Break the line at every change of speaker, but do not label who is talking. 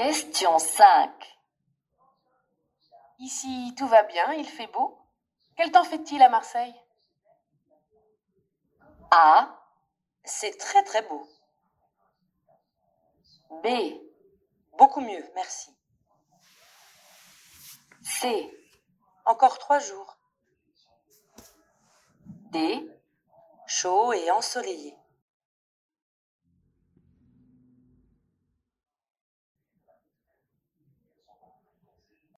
Question 5.
Ici, tout va bien, il fait beau. Quel temps fait-il à Marseille?
A. C'est très très beau. B.
Beaucoup mieux, merci.
C.
Encore 3 jours.
D.
Chaud et ensoleillé.